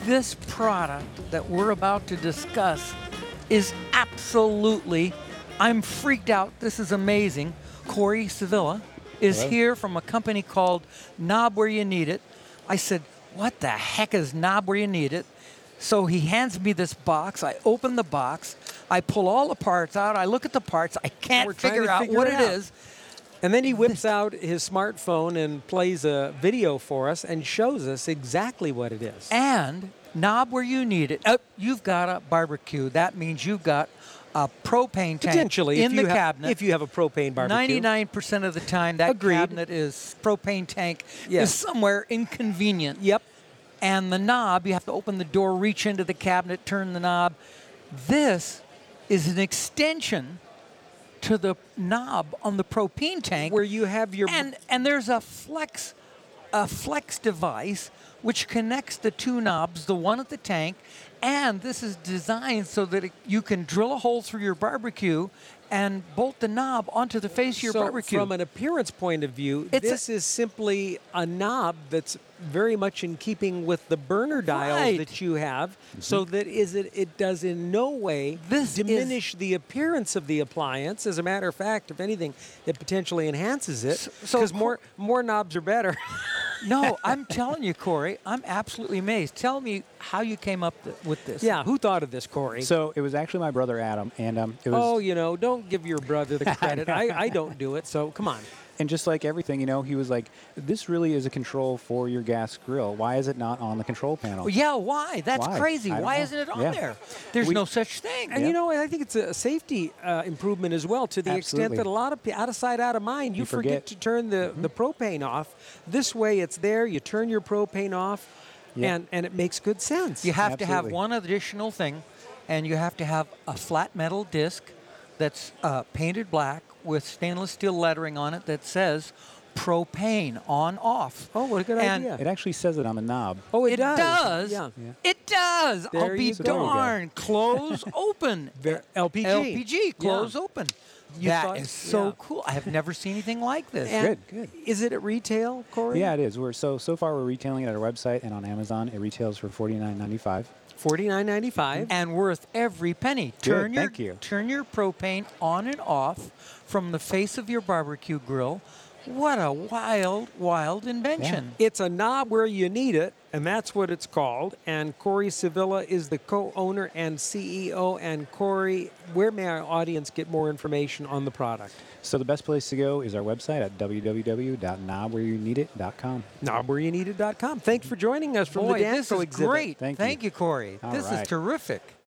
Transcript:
This product that we're about to discuss is absolutely, I'm freaked out. This is amazing. Corey Sevilla is Hello. here from a company called Knob Where You Need It. I said, what the heck is Knob Where You Need It? So he hands me this box. I open the box. I pull all the parts out. I look at the parts. I can't We're trying figure to out figure what it it out. is. And then he whips out his smartphone and plays a video for us and shows us exactly what it is. And Knob Where You Need It. You've got a barbecue. That means you've got a propane tank Potentially, in if you the have, cabinet. if you have a propane barbecue. 99% of the time, that Agreed. cabinet is propane tank Yes. is somewhere inconvenient. Yep. And the knob, you have to open the door, reach into the cabinet, turn the knob. This is an extension to the knob on the propane tank, Where you have your and there's a flex device which connects the two knobs, the one at the tank, and this is designed so that you can drill a hole through your barbecue and bolt the knob onto the face of your so barbecue. from an appearance point of view, this is simply a knob that's very much in keeping with the burner dials Right. that you have, so that it does in no way This diminish the appearance of the appliance. As a matter of fact, if anything, it potentially enhances it, So because more knobs are better. No, I'm telling you, Corey, I'm absolutely amazed. Tell me how you came up with this. Yeah, who thought of this, Corey? So it was actually my brother Adam, and it was. Oh, don't give your brother the credit. I don't do it, so come on. And just like everything, he was like, "This really is a control for your gas grill. Why is it not on the control panel?" Well, yeah, why? That's Why? crazy. I don't Why know. isn't it on Yeah. there? There's We- no such thing. And I think it's a safety improvement as well, to the extent Absolutely. that a lot of out of sight, out of mind, you forget forget. to turn the propane off. This way, it's there. You turn your propane off, Yeah. and it makes good sense. You have to have Absolutely. one additional thing, and you have to have a flat metal disc that's painted black with stainless steel lettering on it that says propane on off. Oh, what a good And idea. It actually says it on the knob. Oh, It does. Yeah. It does. There I'll be you go. darned. Close open. LPG. LPG. Close Yeah. open. You That thought- is so yeah. cool. I have never seen anything like this. And Good. Is it at retail, Corey? Yeah, it is. We're so far we're retailing it at our website and on Amazon. It retails for $49.95. $49.95. And worth every penny. Good, thank you. Turn your propane on and off from the face of your barbecue grill. What a wild invention. It's a knob where you need it, and that's what it's called. And Corey Sevilla is the co-owner and CEO. And Corey, where may our audience get more information on the product? So the best place to go is our website at www.knobwhereyouneedit.com. knobwhereyouneedit.com. Thanks for joining us from Boy, the this Danco is exhibit. great. Thank Thank you. you, Corey. All This is right. terrific.